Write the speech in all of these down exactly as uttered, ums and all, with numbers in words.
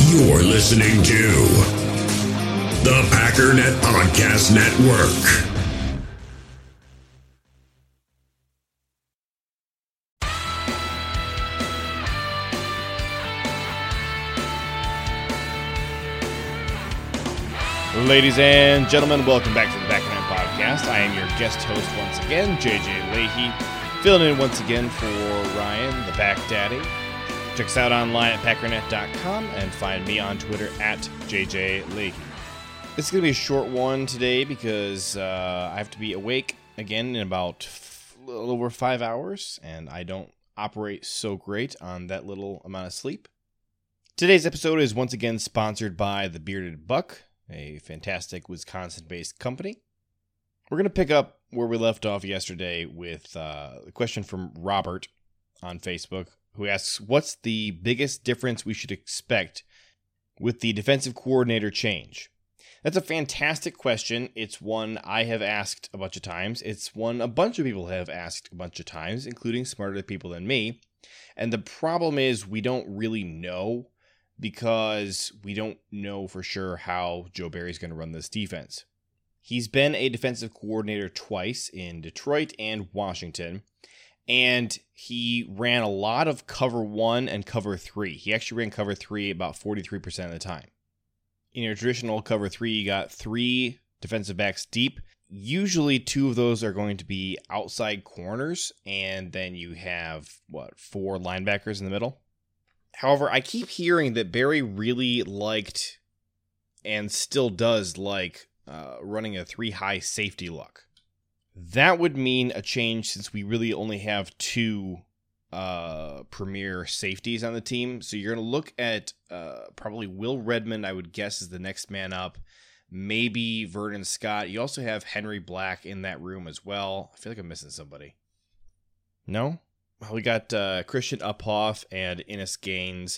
You're listening to the Packernet Podcast Network. Ladies and gentlemen, welcome back to the Packernet Podcast. I am your guest host once again, J J Leahy, filling in once again for Ryan, the Pack Daddy. Check us out online at packernet dot com and find me on Twitter at J J Leahy. This is going to be a short one today because uh, I have to be awake again in about a little over five hours, and I don't operate so great on that little amount of sleep. Today's episode is once again sponsored by The Bearded Buck, a fantastic Wisconsin-based company. We're going to pick up where we left off yesterday with uh, a question from Robert on Facebook, who asks, what's the biggest difference we should expect with the defensive coordinator change? That's a fantastic question. It's one I have asked a bunch of times. It's one a bunch of people have asked a bunch of times, including smarter people than me. And the problem is we don't really know, because we don't know for sure how Joe Barry's going to run this defense. He's been a defensive coordinator twice in Detroit and Washington, and he ran a lot of cover one and cover three. He actually ran cover three about forty-three percent of the time. In your traditional cover three, you got three defensive backs deep. Usually two of those are going to be outside corners, and then you have, what, four linebackers in the middle? However, I keep hearing that Barry really liked and still does like uh, running a three-high safety look. That would mean a change since we really only have two uh, premier safeties on the team. So you're going to look at uh, probably Will Redmond, I would guess, is the next man up. Maybe Vernon Scott. You also have Henry Black in that room as well. I feel like I'm missing somebody. No? We got uh, Christian Uphoff and Innis Gaines.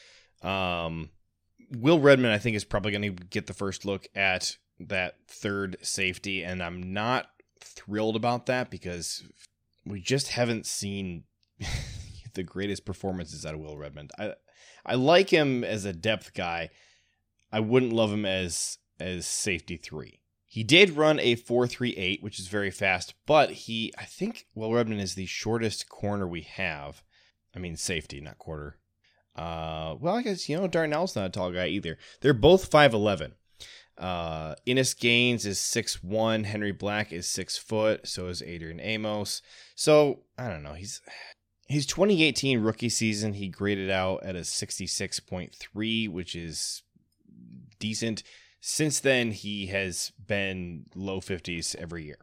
Um, Will Redmond, I think, is probably going to get the first look at that third safety, and I'm not thrilled about that because we just haven't seen the greatest performances out of Will Redmond. I I like him as a depth guy. I wouldn't love him as as safety three. He did run a four three eight, which is very fast, but he, I think Will Redmond is the shortest corner we have. I mean, safety, not quarter. Uh, well, I guess, you know, Darnell's not a tall guy either. They're both five eleven. Uh, Innis Gaines is six one. Henry Black is six foot. So is Adrian Amos. So, I don't know. He's his twenty eighteen rookie season, he graded out at a sixty-six point three, which is decent. Since then, he has been low fifties every year.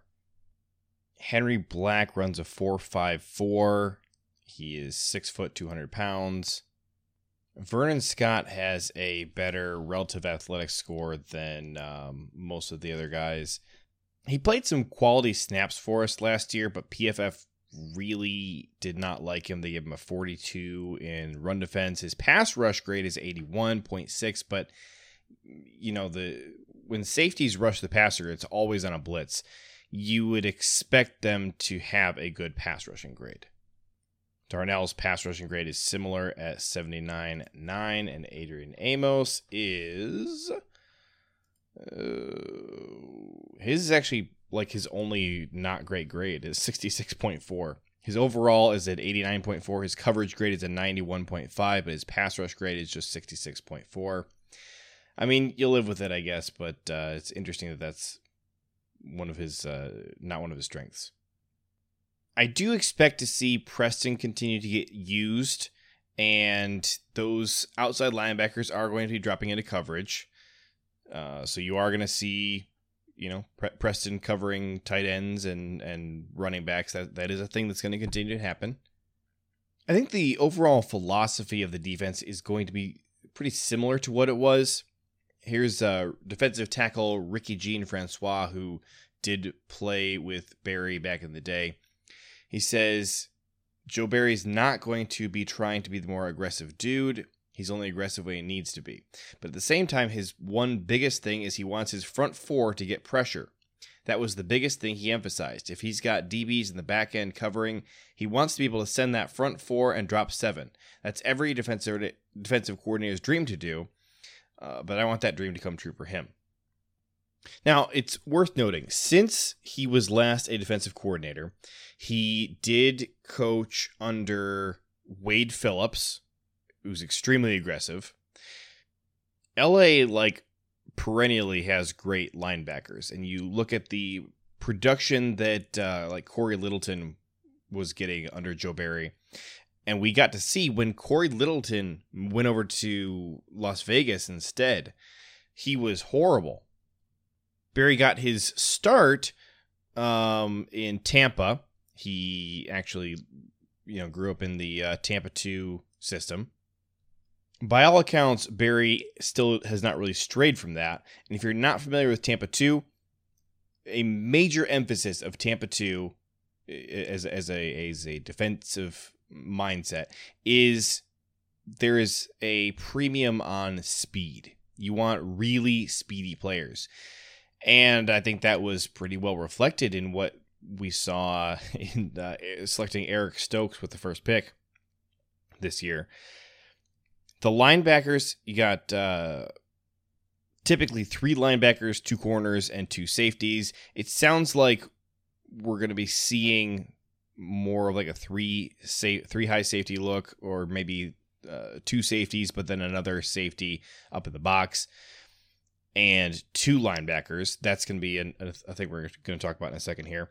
Henry Black runs a four five four. He is six foot, two hundred pounds. Vernon Scott has a better relative athletic score than um, most of the other guys. He played some quality snaps for us last year, but P F F really did not like him. They gave him a forty-two in run defense. His pass rush grade is eighty-one point six, but you know, the when safeties rush the passer, it's always on a blitz. You would expect them to have a good pass rushing grade. Darnell's pass rushing grade is similar at seventy-nine point nine, and Adrian Amos is uh, his is actually like his only not great grade is sixty-six point four. His overall is at eighty-nine point four. His coverage grade is at ninety-one point five, but his pass rush grade is just sixty-six point four. I mean, you'll live with it, I guess, but uh, it's interesting that that's one of his, uh, not one of his strengths. I do expect to see Preston continue to get used, and those outside linebackers are going to be dropping into coverage. Uh, so you are going to see, you know, Pre- Preston covering tight ends and, and running backs. That that is a thing that's going to continue to happen. I think the overall philosophy of the defense is going to be pretty similar to what it was. Here's uh, defensive tackle Ricky Jean-Francois, who did play with Barry back in the day. He says, Joe Barry's not going to be trying to be the more aggressive dude. He's only aggressive when he needs to be. But at the same time, his one biggest thing is he wants his front four to get pressure. That was the biggest thing he emphasized. If he's got D Bs in the back end covering, he wants to be able to send that front four and drop seven. That's every defensive defensive coordinator's dream to do. uh, but I want that dream to come true for him. Now, it's worth noting, since he was last a defensive coordinator, he did coach under Wade Phillips, who's extremely aggressive. L A, like, perennially has great linebackers, and you look at the production that, uh, like, Corey Littleton was getting under Joe Barry, and we got to see when Corey Littleton went over to Las Vegas instead, he was horrible. Barry got his start um, in Tampa. He actually, you know, grew up in the uh, Tampa two system. By all accounts, Barry still has not really strayed from that. And if you're not familiar with Tampa two, a major emphasis of Tampa two as, as, a, as a defensive mindset is there is a premium on speed. You want really speedy players. And I think that was pretty well reflected in what we saw in uh, selecting Eric Stokes with the first pick this year. The linebackers, you got uh, typically three linebackers, two corners, and two safeties. It sounds like we're going to be seeing more of like a three sa- three high safety look, or maybe uh, two safeties, but then another safety up in the box. And two linebackers. That's going to be an, a thing we're going to talk about in a second here.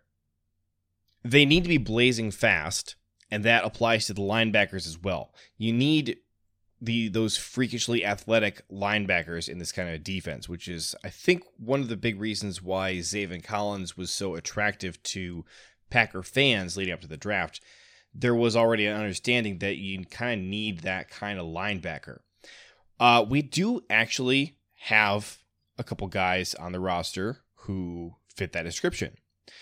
They need to be blazing fast, and that applies to the linebackers as well. You need the those freakishly athletic linebackers in this kind of defense, which is, I think, one of the big reasons why Zaven Collins was so attractive to Packer fans leading up to the draft. There was already an understanding that you kind of need that kind of linebacker. Uh, we do actually have a couple guys on the roster who fit that description.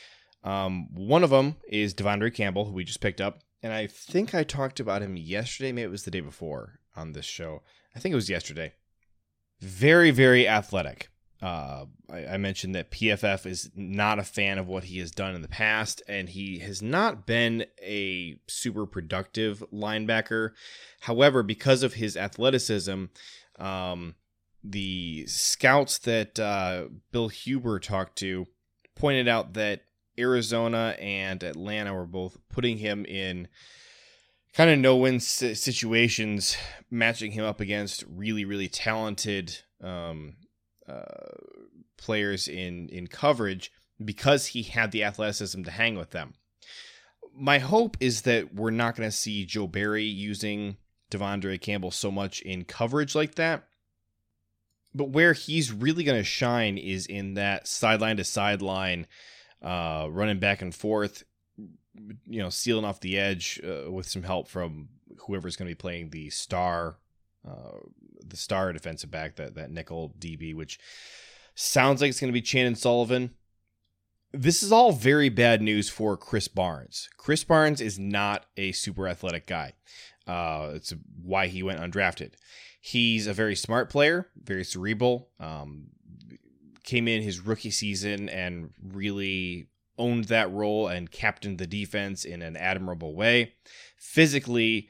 Um, one of them is Devondre Campbell, who we just picked up, and I think I talked about him yesterday. Maybe it was the day before on this show. I think it was yesterday. Very, very athletic. Uh, I, I mentioned that P F F is not a fan of what he has done in the past, and he has not been a super productive linebacker. However, because of his athleticism, um, the scouts that uh, Bill Huber talked to pointed out that Arizona and Atlanta were both putting him in kind of no-win situations, matching him up against really, really talented um, uh, players in, in coverage because he had the athleticism to hang with them. My hope is that we're not going to see Joe Barry using Devondre Campbell so much in coverage like that. But where he's really going to shine is in that sideline to sideline, uh, running back and forth, you know, sealing off the edge uh, with some help from whoever's going to be playing the star, uh, the star defensive back, that, that nickel D B, which sounds like it's going to be Chandon Sullivan. This is all very bad news for Chris Barnes. Chris Barnes is not a super athletic guy. Uh, it's why he went undrafted. He's a very smart player, very cerebral, um, came in his rookie season and really owned that role and captained the defense in an admirable way. Physically,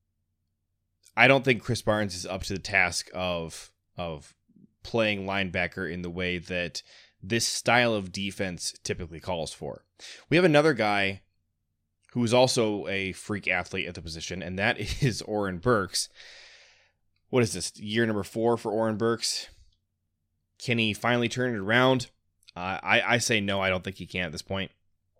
I don't think Chris Barnes is up to the task of, of playing linebacker in the way that this style of defense typically calls for. We have another guy who is also a freak athlete at the position, and that is Oren Burks. What is this, year number four for Oren Burks? Can he finally turn it around? Uh, I, I say no, I don't think he can at this point.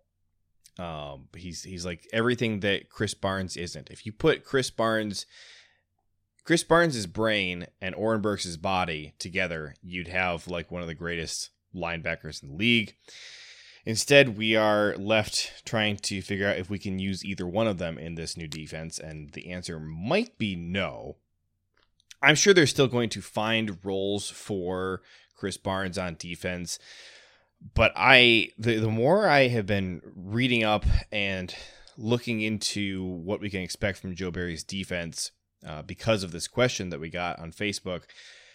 Um, he's he's like everything that Chris Barnes isn't. If you put Chris Barnes, Chris Barnes' brain and Oren Burks' body together, you'd have like one of the greatest linebackers in the league. Instead, we are left trying to figure out if we can use either one of them in this new defense, and the answer might be no. I'm sure they're still going to find roles for Chris Barnes on defense, but I the, the more I have been reading up and looking into what we can expect from Joe Barry's defense uh, because of this question that we got on Facebook,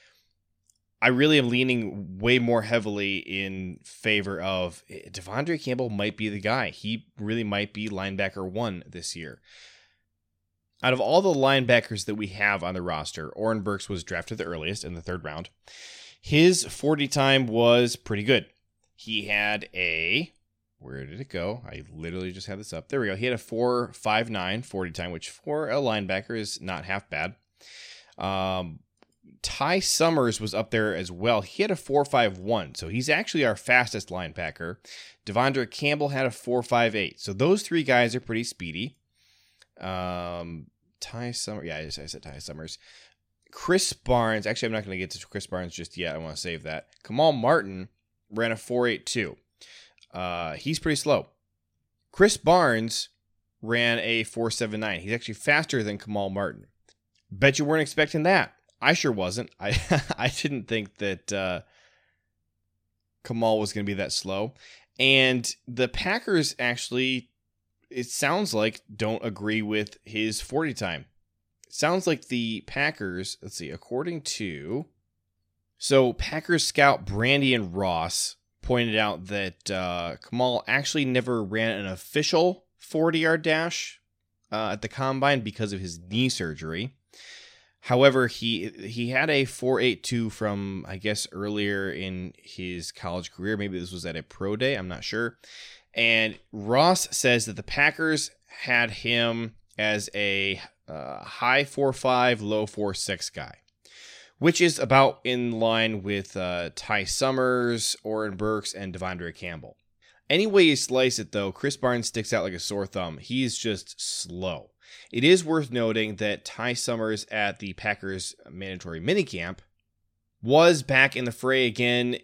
I really am leaning way more heavily in favor of Devondre Campbell might be the guy. He really might be linebacker one this year. Out of all the linebackers that we have on the roster, Oren Burks was drafted the earliest in the third round. His forty time was pretty good. He had a, where did it go? I literally just had this up. There we go. He had a four five nine forty time, which for a linebacker is not half bad. Um, Ty Summers was up there as well. He had a four five one, so he's actually our fastest linebacker. Devondre Campbell had a four five eight, so those three guys are pretty speedy. Um, Ty Summers, yeah, I, just, I said Ty Summers. Chris Barnes, actually, I'm not going to get to Chris Barnes just yet. I want to save that. Kamal Martin ran a four eight two. Uh, he's pretty slow. Chris Barnes ran a four seven nine. He's actually faster than Kamal Martin. Bet you weren't expecting that. I sure wasn't. I I didn't think that uh, Kamal was going to be that slow. And the Packers actually, it sounds like, don't agree with his forty time. It sounds like the Packers, let's see, according to, so Packers scout Brandon Ross pointed out that uh, Kamal actually never ran an official forty-yard dash uh, at the Combine because of his knee surgery. However, he he had a four eight two from, I guess, earlier in his college career. Maybe this was at a pro day. I'm not sure. And Ross says that the Packers had him as a uh, high four five, low four six guy, which is about in line with uh, Ty Summers, Oren Burks, and Devondre Campbell. Any way you slice it, though, Chris Barnes sticks out like a sore thumb. He's just slow. It is worth noting that Ty Summers at the Packers mandatory minicamp was back in the fray again,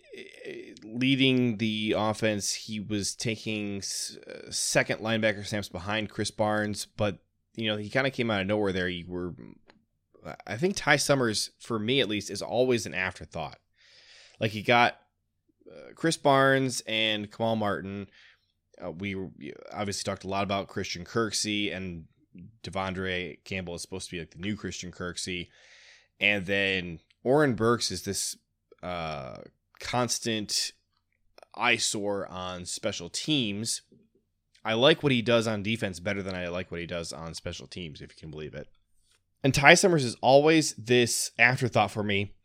leading the offense. He was taking second linebacker snaps behind Chris Barnes, but you know he kind of came out of nowhere there. You were, I think Ty Summers, for me at least, is always an afterthought. Like he got uh, Chris Barnes and Kamal Martin. Uh, we obviously talked a lot about Christian Kirksey, and Devondre Campbell is supposed to be like the new Christian Kirksey. And then Oren Burks is this uh, constant eyesore on special teams. I like what he does on defense better than I like what he does on special teams, if you can believe it. And Ty Summers is always this afterthought for me.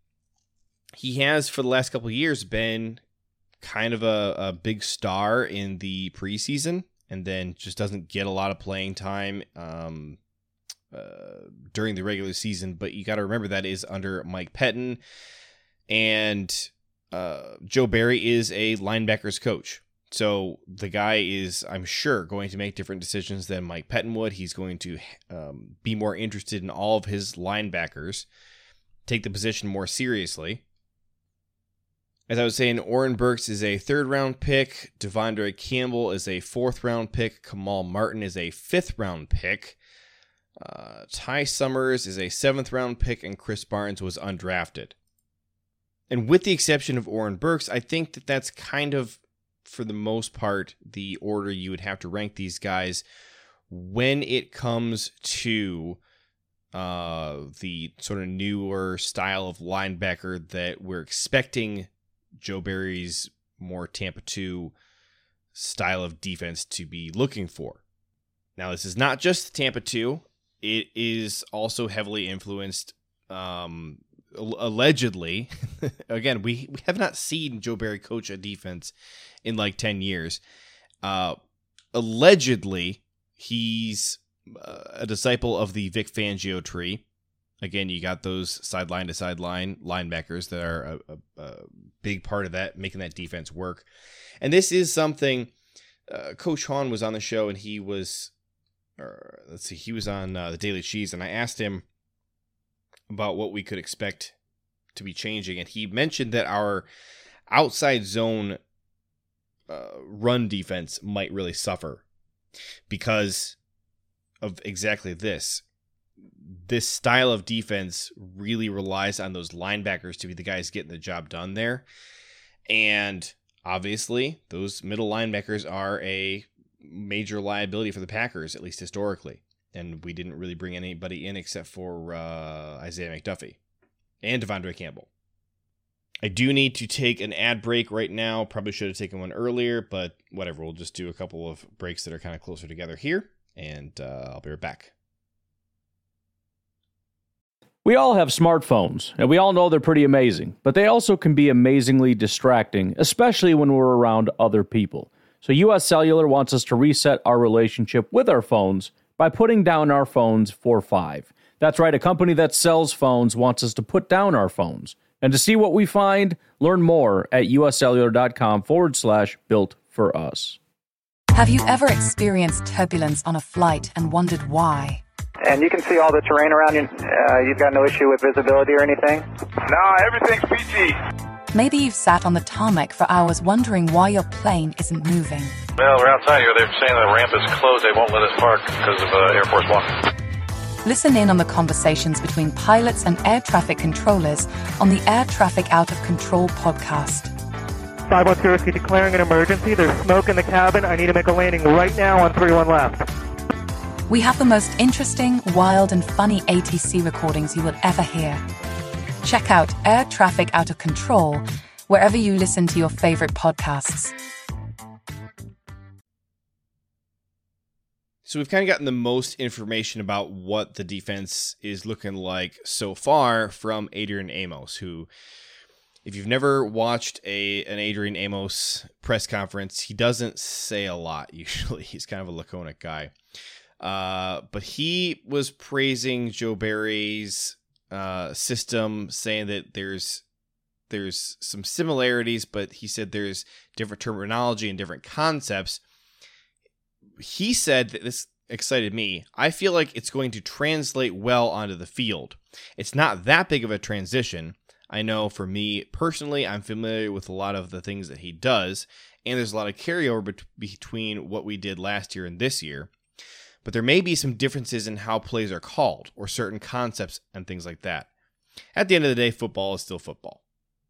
He has, for the last couple of years, been kind of a, a big star in the preseason, and then just doesn't get a lot of playing time um, uh, during the regular season. But you got to remember that is under Mike Pettin, and uh, Joe Barry is a linebackers coach. So the guy is, I'm sure, going to make different decisions than Mike Pettin would. He's going to um, be more interested in all of his linebackers, take the position more seriously. As I was saying, Oren Burks is a third-round pick. Devondre Campbell is a fourth-round pick. Kamal Martin is a fifth-round pick. Uh, Ty Summers is a seventh-round pick, and Chris Barnes was undrafted. And with the exception of Oren Burks, I think that that's kind of, for the most part, the order you would have to rank these guys when it comes to uh, the sort of newer style of linebacker that we're expecting Joe Barry's more Tampa two style of defense to be looking for. Now, this is not just Tampa two. It is also heavily influenced, um, allegedly. Again, we, we have not seen Joe Barry coach a defense in like ten years. Uh, allegedly, he's uh, a disciple of the Vic Fangio tree. Again, you got those sideline to sideline linebackers that are a, a, a big part of that, making that defense work. And this is something, uh, Coach Hahn was on the show, and he was, or let's see, he was on uh, the Daily Cheese, and I asked him about what we could expect to be changing. And he mentioned that our outside zone uh, run defense might really suffer because of exactly this. This style of defense really relies on those linebackers to be the guys getting the job done there. And obviously, those middle linebackers are a major liability for the Packers, at least historically. And we didn't really bring anybody in except for uh, Isaiah McDuffie and Devondre Campbell. I do need to take an ad break right now. Probably should have taken one earlier, but whatever. We'll just do a couple of breaks that are kind of closer together here, and uh, I'll be right back. We all have smartphones, and we all know they're pretty amazing, but they also can be amazingly distracting, especially when we're around other people. So U S Cellular wants us to reset our relationship with our phones by putting down our phones for five. That's right, a company that sells phones wants us to put down our phones. And to see what we find, learn more at uscellular.com forward slash built for us. Have you ever experienced turbulence on a flight and wondered why? And you can see all the terrain around you. Uh, you've got no issue with visibility or anything? No, everything's peachy. Maybe you've sat on the tarmac for hours wondering why your plane isn't moving. Well, we're outside here. They're saying the ramp is closed. They won't let us park because of uh, Air Force One. Listen in on the conversations between pilots and air traffic controllers on the Air Traffic Out of Control podcast. five one zero, declaring an emergency. There's smoke in the cabin. I need to make a landing right now on three one left. We have the most interesting, wild, and funny A T C recordings you will ever hear. Check out Air Traffic Out of Control wherever you listen to your favorite podcasts. So we've kind of gotten the most information about what the defense is looking like so far from Adrian Amos, who, if you've never watched a an Adrian Amos press conference, he doesn't say a lot usually. He's kind of a laconic guy. Uh, but he was praising Joe Barry's uh, system, saying that there's there's some similarities, but he said there's different terminology and different concepts. He said that this excited me. I feel like it's going to translate well onto the field. It's not that big of a transition. I know for me personally, I'm familiar with a lot of the things that he does, and there's a lot of carryover bet- between what we did last year and this year. But there may be some differences in how plays are called or certain concepts and things like that. At the end of the day, football is still football.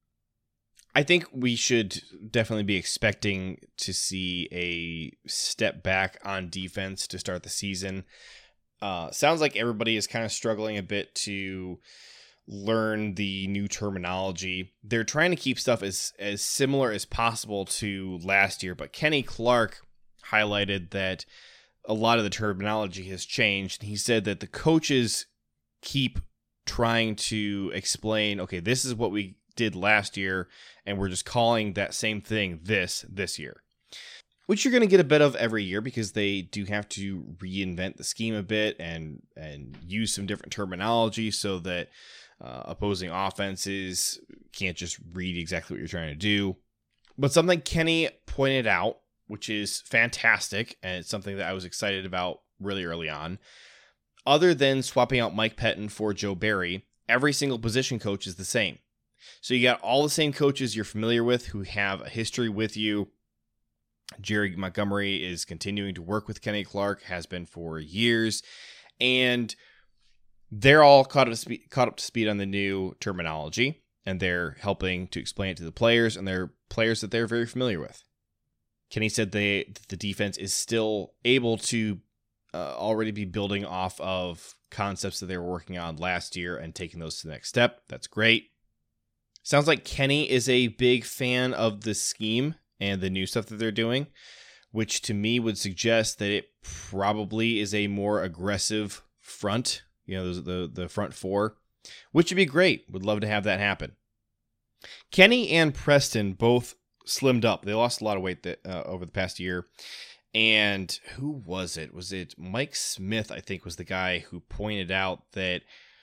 I think we should definitely be expecting to see a step back on defense to start the season. Uh, sounds like everybody is kind of struggling a bit to learn the new terminology. They're trying to keep stuff as, as similar as possible to last year, but Kenny Clark highlighted that a lot of the terminology has changed. He said that the coaches keep trying to explain, okay, this is what we did last year, and we're just calling that same thing this this year. Which you're going to get a bit of every year because they do have to reinvent the scheme a bit and, and use some different terminology so that uh, opposing offenses can't just read exactly what you're trying to do. But something Kenny pointed out, which is fantastic, and it's something that I was excited about really early on. Other than swapping out Mike Pettin for Joe Barry, every single position coach is the same. So you got all the same coaches you're familiar with who have a history with you. Jerry Montgomery is continuing to work with Kenny Clark, has been for years, and they're all caught up to speed, caught up to speed on the new terminology, and they're helping to explain it to the players, and they're players that they're very familiar with. Kenny said they the defense is still able to uh, already be building off of concepts that they were working on last year and taking those to the next step. That's great. Sounds like Kenny is a big fan of the scheme and the new stuff that they're doing, which to me would suggest that it probably is a more aggressive front, you know, the the front four, which would be great. Would love to have that happen. Kenny and Preston both slimmed up. They lost a lot of weight that, uh, over the past year. And who was it? Was it Mike Smith, I think, was the guy who pointed out that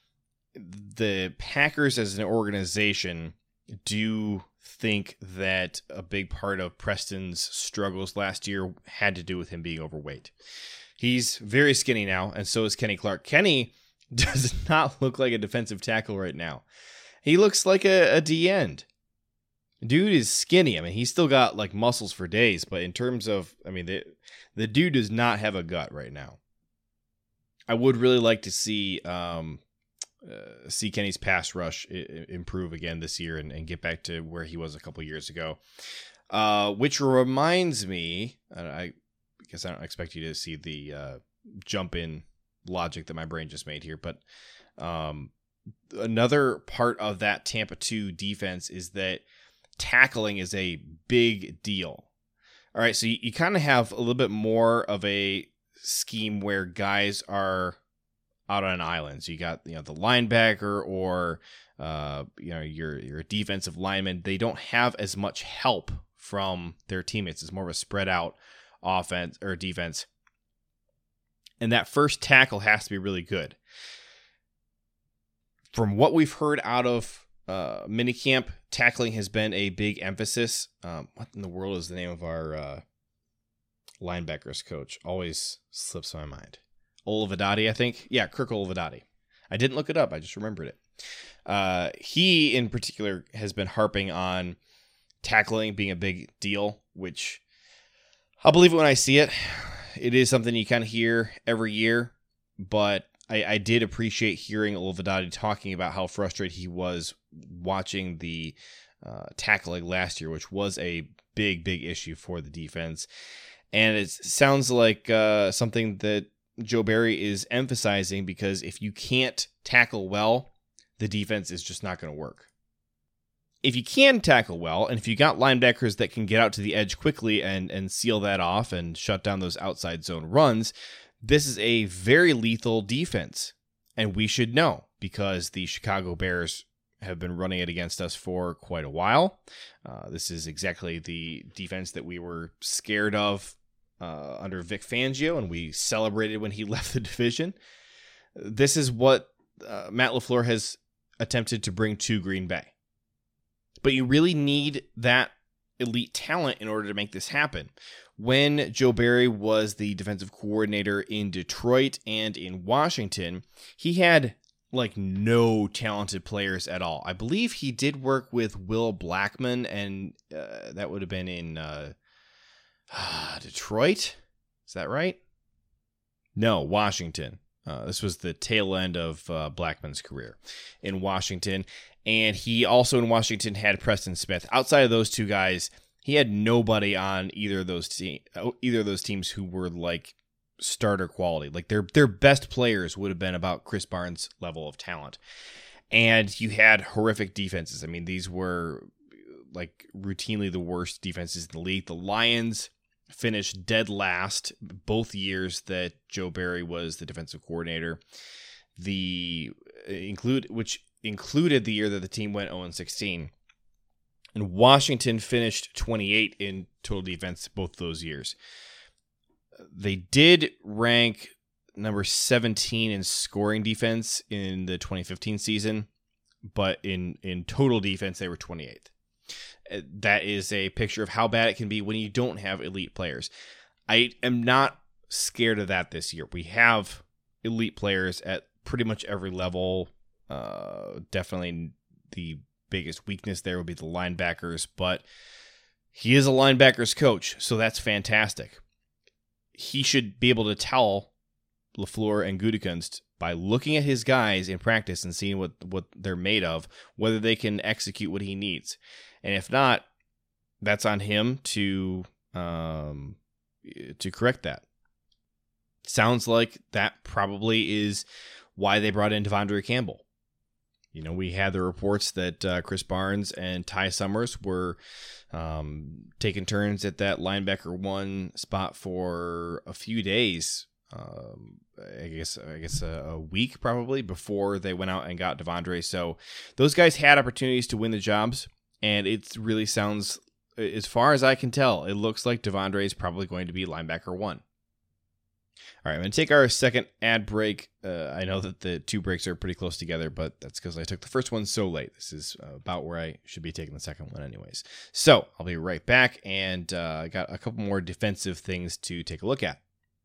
the Packers as an organization do think that a big part of Preston's struggles last year had to do with him being overweight. He's very skinny now, and so is Kenny Clark. Kenny does not look like a defensive tackle right now. He looks like a, a D-end. Dude is skinny. I mean, he's still got like muscles for days, but in terms of, I mean, the, the dude does not have a gut right now. I would really like to see um, uh, see Kenny's pass rush I- improve again this year and, and get back to where he was a couple years ago. Uh, which reminds me, and I guess I don't expect you to see the uh, jump in logic that my brain just made here, but um, another part of that Tampa two defense is that tackling is a big deal. All right, so you, you kind of have a little bit more of a scheme where guys are out on an island. So you got, you know, the linebacker or, uh, you know, your, your defensive lineman. They don't have as much help from their teammates. It's more of a spread out offense or defense. And that first tackle has to be really good. From what we've heard out of uh, minicamp, tackling has been a big emphasis. Um, what in the world is the name of our uh, linebackers coach? Always slips my mind. Olivedati, I think. Yeah, Kirk Olivedati. I didn't look it up. I just remembered it. Uh, he, in particular, has been harping on tackling being a big deal, which I'll believe it when I see it. It is something you kind of hear every year, but I, I did appreciate hearing Olivedati talking about how frustrated he was watching the uh, tackling last year, which was a big, big issue for the defense. And it sounds like uh, something that Joe Barry is emphasizing, because if you can't tackle well, the defense is just not going to work. If you can tackle well, and if you got linebackers that can get out to the edge quickly and, and seal that off and shut down those outside zone runs, this is a very lethal defense. And we should know, because the Chicago Bears have been running it against us for quite a while. Uh, this is exactly the defense that we were scared of uh, under Vic Fangio, and we celebrated when he left the division. This is what uh, Matt LaFleur has attempted to bring to Green Bay. But you really need that elite talent in order to make this happen. When Joe Barry was the defensive coordinator in Detroit and in Washington, he had like no talented players at all. I believe he did work with Will Blackman, and uh, that would have been in uh, Detroit. Is that right? No, Washington. Uh, this was the tail end of uh, Blackman's career in Washington. And he also in Washington had Preston Smith. Outside of those two guys, he had nobody on either of those te- either of those teams who were like starter quality. Like their their best players would have been about Chris Barnes' level of talent. And you had horrific defenses. I mean, these were like routinely the worst defenses in the league. The Lions finished dead last both years that Joe Barry was the defensive coordinator. The include which included the year that the team went oh and sixteen. And Washington finished twenty-eight in total defense both those years. They did rank number seventeen in scoring defense in the twenty fifteen season, but in, in total defense, they were twenty-eighth. That is a picture of how bad it can be when you don't have elite players. I am not scared of that this year. We have elite players at pretty much every level. Uh, definitely the biggest weakness there would be the linebackers, but he is a linebackers coach, so that's fantastic. He should be able to tell LaFleur and Gutekunst by looking at his guys in practice and seeing what, what they're made of, whether they can execute what he needs. And if not, that's on him to um, to correct that. Sounds like that probably is why they brought in Devondre Campbell. You know, we had the reports that uh, Chris Barnes and Ty Summers were um, taking turns at that linebacker one spot for a few days. Um, I guess I guess a, a week probably before they went out and got Devondre. So those guys had opportunities to win the jobs, and it really sounds, as far as I can tell, it looks like Devondre is probably going to be linebacker one. All right, I'm going to take our second ad break. Uh, I know that the two breaks are pretty close together, but that's because I took the first one so late. This is about where I should be taking the second one anyways. So I'll be right back, and uh, I got a couple more defensive things to take a look at.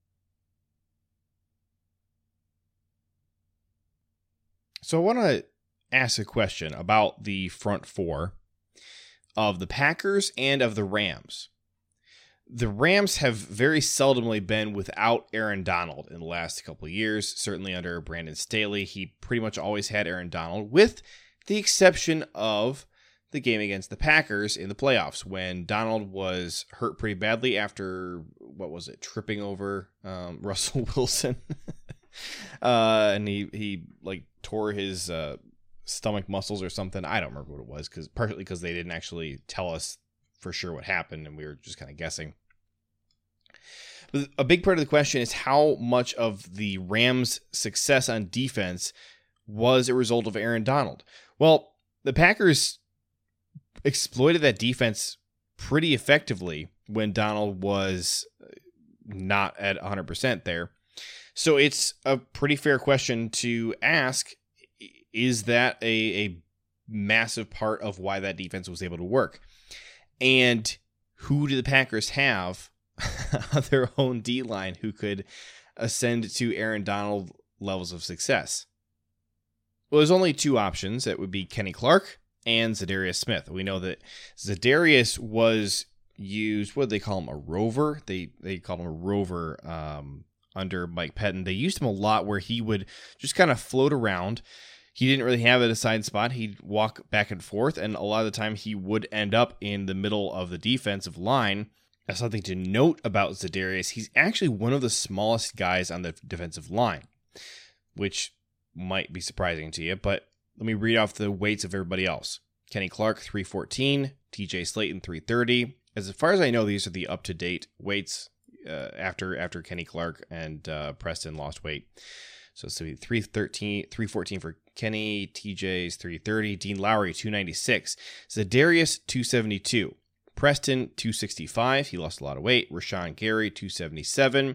So I want to ask a question about the front four of the Packers and of the Rams. The Rams have very seldomly been without Aaron Donald in the last couple of years. Certainly under Brandon Staley, he pretty much always had Aaron Donald, with the exception of the game against the Packers in the playoffs when Donald was hurt pretty badly after, what was it, tripping over um, Russell Wilson. uh, and he, he like tore his uh, stomach muscles or something. I don't remember what it was, because partly because they didn't actually tell us for sure what happened, and we were just kind of guessing. But a big part of the question is how much of the Rams' success on defense was a result of Aaron Donald. Well, the Packers exploited that defense pretty effectively when Donald was not at one hundred percent there. So it's a pretty fair question to ask, is that a, a massive part of why that defense was able to work? And who do the Packers have on their own D-line who could ascend to Aaron Donald levels of success? Well, there's only two options. That would be Kenny Clark and Za'Darius Smith. We know that Za'Darius was used, what did they call him, a rover? They they called him a rover um, under Mike Pettin. They used him a lot where he would just kind of float around. He didn't really have an assigned spot. He'd walk back and forth, and a lot of the time he would end up in the middle of the defensive line. As something to note about Za'Darius, he's actually one of the smallest guys on the defensive line, which might be surprising to you, but let me read off the weights of everybody else. Kenny Clark, three fourteen, T J Slayton, three thirty. As far as I know, these are the up-to-date weights uh, after after Kenny Clark and uh, Preston lost weight. So it's going to be three thirteen, three fourteen for Kenny, T J's three thirty, Dean Lowry, two ninety-six, Za'Darius, two seventy-two, Preston, two sixty-five. He lost a lot of weight. Rashawn Gary, two seventy-seven.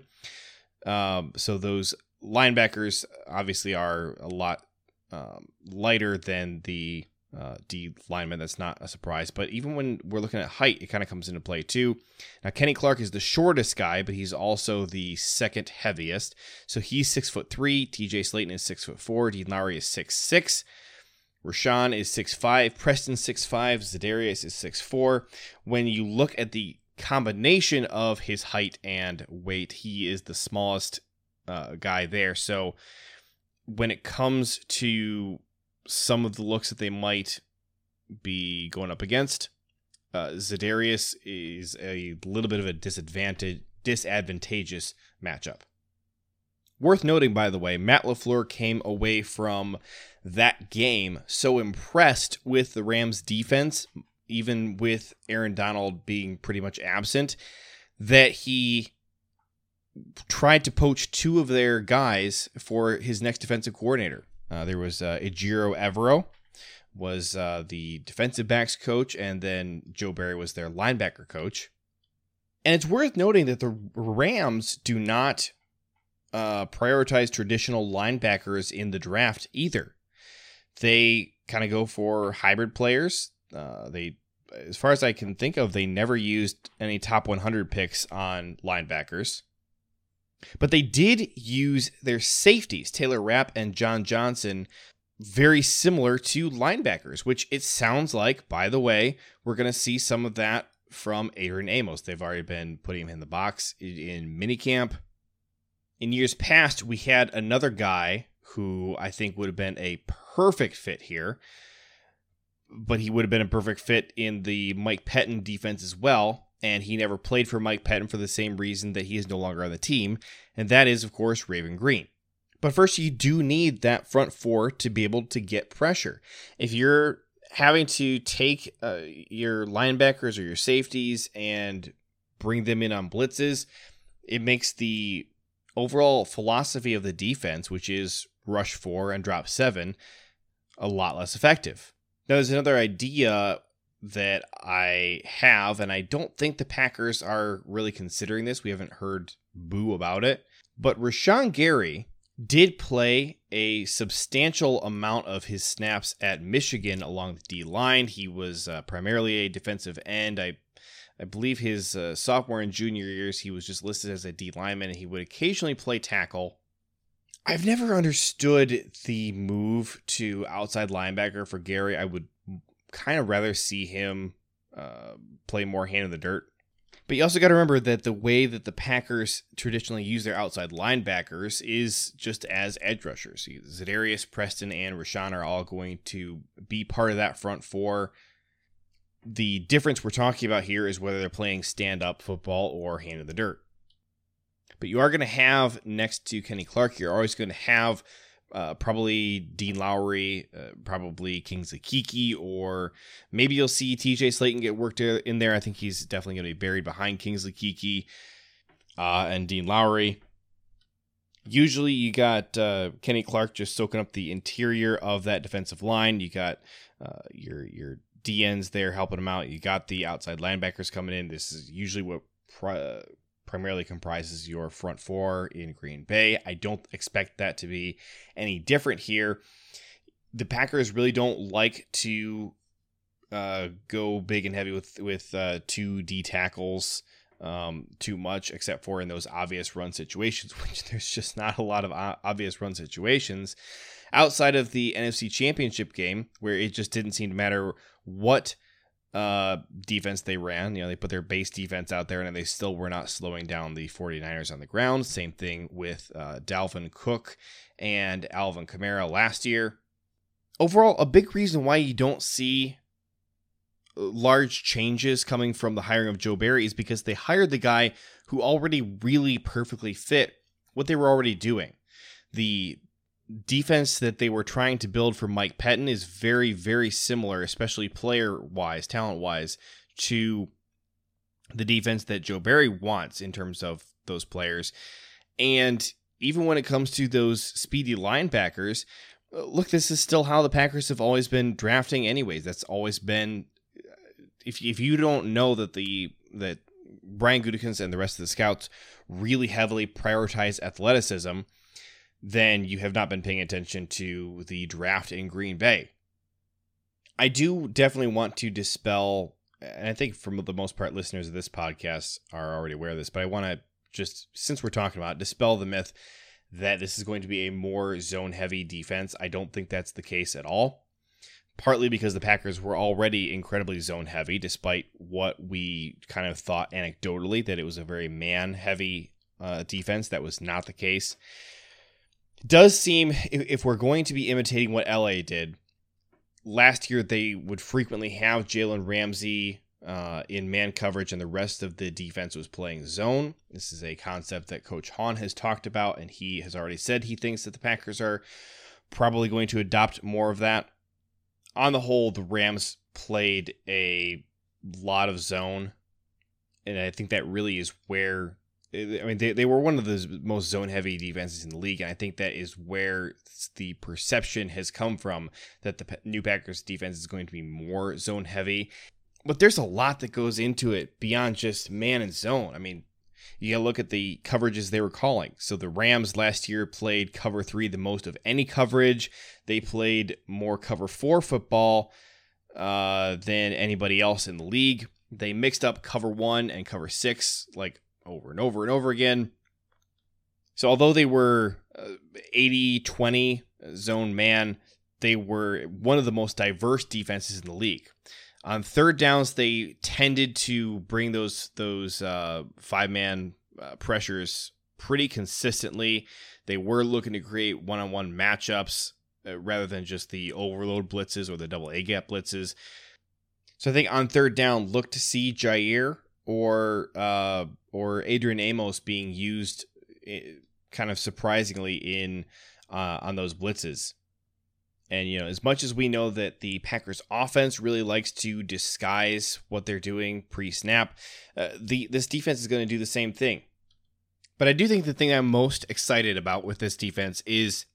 Um, so those linebackers obviously are a lot um, lighter than the uh, D linemen. That's not a surprise. But even when we're looking at height, it kind of comes into play too. Now, Kenny Clark is the shortest guy, but he's also the second heaviest. So he's six foot three. T J Slayton is six foot four. Dean Lowry is six six. Rashawn is six five. Preston six five. Za'Darius is six four. When you look at the combination of his height and weight, he is the smallest Uh, guy there. So when it comes to some of the looks that they might be going up against, uh, Za'Darius is a little bit of a disadvantage, disadvantageous matchup. Worth noting, by the way, Matt LaFleur came away from that game so impressed with the Rams defense, even with Aaron Donald being pretty much absent, that he tried to poach two of their guys for his next defensive coordinator. Uh, there was uh, Ejiro Evero was uh, the defensive backs coach, and then Joe Barry was their linebacker coach. And it's worth noting that the Rams do not uh, prioritize traditional linebackers in the draft either. They kind of go for hybrid players. Uh, they, as far as I can think of, they never used any top one hundred picks on linebackers. But they did use their safeties, Taylor Rapp and John Johnson, very similar to linebackers, which it sounds like, by the way, we're going to see some of that from Adrian Amos. They've already been putting him in the box in minicamp. In years past, we had another guy who I think would have been a perfect fit here, but he would have been a perfect fit in the Mike Pettin defense as well. And he never played for Mike Pettin for the same reason that he is no longer on the team, and that is, of course, Raven Green. But first, you do need that front four to be able to get pressure. If you're having to take uh, your linebackers or your safeties and bring them in on blitzes, it makes the overall philosophy of the defense, which is rush four and drop seven, a lot less effective. Now, there's another idea that I have, and I don't think the Packers are really considering this. We haven't heard boo about it. But Rashawn Gary did play a substantial amount of his snaps at Michigan along the D-line. He was uh, primarily a defensive end. I I believe his uh, sophomore and junior years, he was just listed as a D-lineman, and he would occasionally play tackle. I've never understood the move to outside linebacker for Gary. I would kind of rather see him uh, play more hand in the dirt. But you also got to remember that the way that the Packers traditionally use their outside linebackers is just as edge rushers. Za'Darius, Preston, and Rashawn are all going to be part of that front four. The difference we're talking about here is whether they're playing stand-up football or hand in the dirt. But you are going to have, next to Kenny Clark, you're always going to have Uh, probably Dean Lowry, uh, probably Kingsley Keke, or maybe you'll see T J Slayton get worked in there. I think he's definitely going to be buried behind Kingsley Keke. uh, and Dean Lowry. Usually you got uh, Kenny Clark just soaking up the interior of that defensive line. You got uh, your your D Ns there helping them out. You got the outside linebackers coming in. This is usually what pri- primarily comprises your front four in Green Bay. I don't expect that to be any different here. The Packers really don't like to uh, go big and heavy with, with uh, two D tackles um, too much, except for in those obvious run situations, which there's just not a lot of obvious run situations outside of the N F C Championship game, where it just didn't seem to matter what uh, defense they ran. You know, they put their base defense out there, and they still were not slowing down the 49ers on the ground. Same thing with uh, Dalvin Cook and Alvin Kamara last year. Overall, a big reason why you don't see large changes coming from the hiring of Joe Barry is because they hired the guy who already really perfectly fit what they were already doing. The defense that they were trying to build for Mike Pettin is very, very similar, especially player-wise, talent-wise, to the defense that Joe Barry wants in terms of those players. And even when it comes to those speedy linebackers, look, this is still how the Packers have always been drafting anyways. That's always been... If if you don't know that the that Brian Gutekunst and the rest of the scouts really heavily prioritize athleticism, then you have not been paying attention to the draft in Green Bay. I do definitely want to dispel, and I think for the most part listeners of this podcast are already aware of this, but I want to just, since we're talking about it, dispel the myth that this is going to be a more zone-heavy defense. I don't think that's the case at all. Partly because the Packers were already incredibly zone-heavy, despite what we kind of thought anecdotally, that it was a very man-heavy uh, defense. That was not the case. It does seem, if, if we're going to be imitating what L A did, last year they would frequently have Jalen Ramsey uh, in man coverage, and the rest of the defense was playing zone. This is a concept that Coach Hahn has talked about, and he has already said he thinks that the Packers are probably going to adopt more of that. On the whole, the Rams played a lot of zone, and I think that really is where, I mean, they, they were one of the most zone-heavy defenses in the league, and I think that is where the perception has come from, that the new Packers defense is going to be more zone-heavy. But there's a lot that goes into it beyond just man and zone. I mean, you gotta look at the coverages they were calling. So the Rams last year played cover three the most of any coverage. They played more cover four football uh, than anybody else in the league. They mixed up cover one and cover six like over and over and over again. So although they were eighty twenty zone man, they were one of the most diverse defenses in the league. On third downs, they tended to bring those those uh, five-man uh, pressures pretty consistently. They were looking to create one-on-one matchups uh, rather than just the overload blitzes or the double A-gap blitzes. So I think on third down, look to see Jair or uh, or Adrian Amos being used kind of surprisingly in uh, on those blitzes. And, you know, as much as we know that the Packers offense really likes to disguise what they're doing pre-snap, uh, the this defense is going to do the same thing. But I do think the thing I'm most excited about with this defense is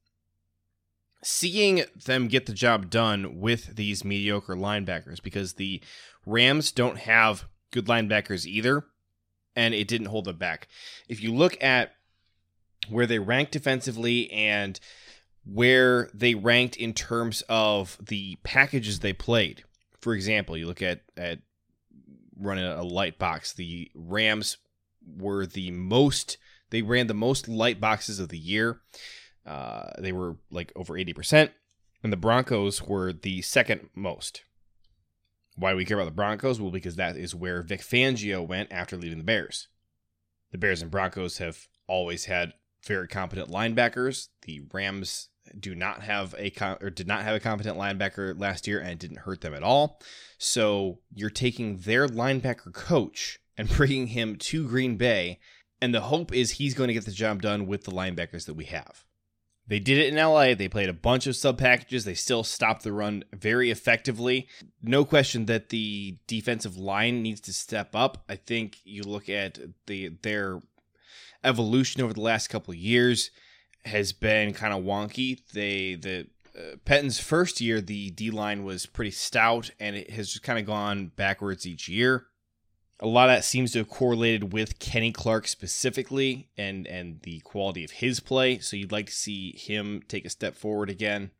seeing them get the job done with these mediocre linebackers, because the Rams don't have good linebackers either, and it didn't hold them back. If you look at where they rank defensively and where they ranked in terms of the packages they played. For example, you look at, at running a light box. The Rams were the most, they ran the most light boxes of the year. Uh, they were like over eighty percent. And the Broncos were the second most. Why do we care about the Broncos? Well, because that is where Vic Fangio went after leaving the Bears. The Bears and Broncos have always had very competent linebackers. The Rams do not have a or did not have a competent linebacker last year, and it didn't hurt them at all. So you're taking their linebacker coach and bringing him to Green Bay, and the hope is he's going to get the job done with the linebackers that we have. They did it in L A. They played a bunch of sub packages. They still stopped the run very effectively. No question that the defensive line needs to step up. I think you look at the their evolution over the last couple of years has been kind of wonky. They the uh, Pettin's first year, the D-line was pretty stout, and it has just kind of gone backwards each year. A lot of that seems to have correlated with Kenny Clark specifically and, and the quality of his play. So you'd like to see him take a step forward again.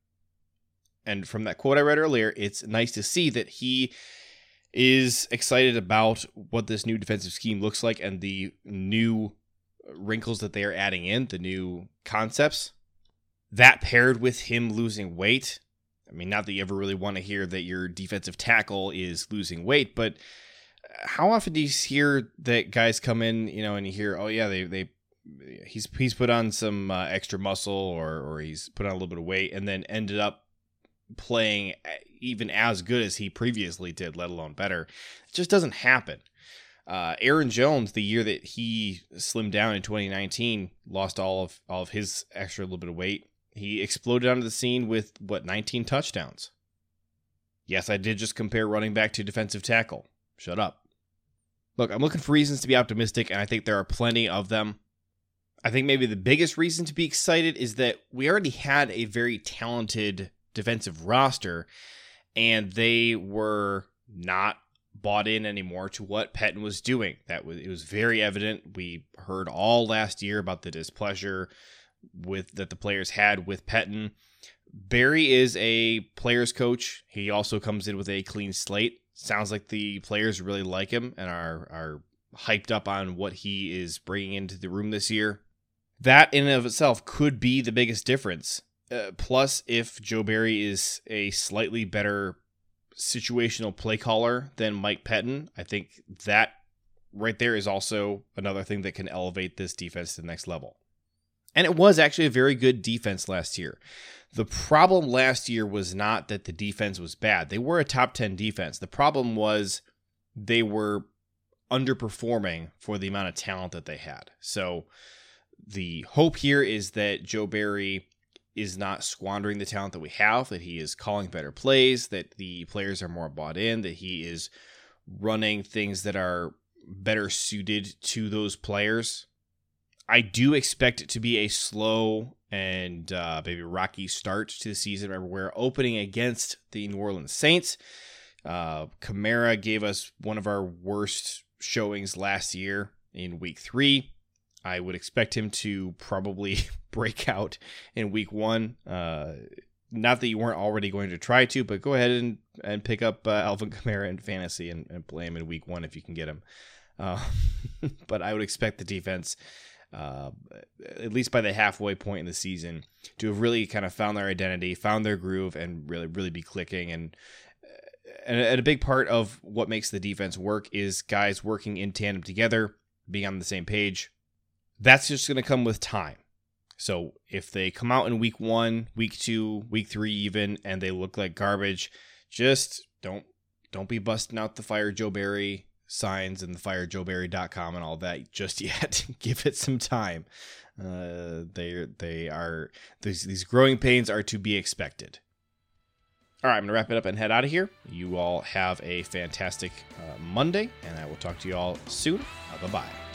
And from that quote I read earlier, it's nice to see that he is excited about what this new defensive scheme looks like and the new wrinkles that they are adding in, the new concepts. That paired with him losing weight. I mean, not that you ever really want to hear that your defensive tackle is losing weight, but how often do you hear that guys come in, you know, and you hear, oh yeah, they they he's he's put on some uh, extra muscle or or he's put on a little bit of weight and then ended up playing even as good as he previously did, let alone better. It just doesn't happen. Uh, Aaron Jones, the year that he slimmed down in twenty nineteen, lost all of all of his extra little bit of weight. He exploded onto the scene with what, nineteen touchdowns. Yes, I did just compare running back to defensive tackle. Shut up. Look, I'm looking for reasons to be optimistic, and I think there are plenty of them. I think maybe the biggest reason to be excited is that we already had a very talented defensive roster, and they were not bought in anymore to what Pettine was doing. That was it was very evident. We heard all last year about the displeasure with that the players had with Pettine. Barry is a player's coach. He also comes in with a clean slate. Sounds like the players really like him and are are hyped up on what he is bringing into the room this year. That in and of itself could be the biggest difference. Uh, plus, if Joe Barry is a slightly better situational play caller than Mike Pettine, I think that right there is also another thing that can elevate this defense to the next level. And it was actually a very good defense last year. The problem last year was not that the defense was bad. They were a top ten defense. The problem was they were underperforming for the amount of talent that they had. So the hope here is that Joe Barry is not squandering the talent that we have, that he is calling better plays, that the players are more bought in, that he is running things that are better suited to those players. I do expect it to be a slow and uh, maybe rocky start to the season. Remember, we're opening against the New Orleans Saints. Uh, Kamara gave us one of our worst showings last year in week three. I would expect him to probably break out in week one. Uh, not that you weren't already going to try to, but go ahead and, and pick up uh, Alvin Kamara in fantasy and, and play him in week one if you can get him. Uh, but I would expect the defense, uh, at least by the halfway point in the season, to have really kind of found their identity, found their groove, and really, really be clicking. And, and, and a big part of what makes the defense work is guys working in tandem together, being on the same page. That's just going to come with time. So if they come out in week one, week two, week three even, and they look like garbage, just don't don't be busting out the Fire Joe Barry signs and the fire joe barry dot com and all that just yet. Give it some time. Uh, they they are these these growing pains are to be expected. All right, I'm gonna wrap it up and head out of here. You all have a fantastic uh, Monday, and I will talk to you all soon. Uh, bye bye.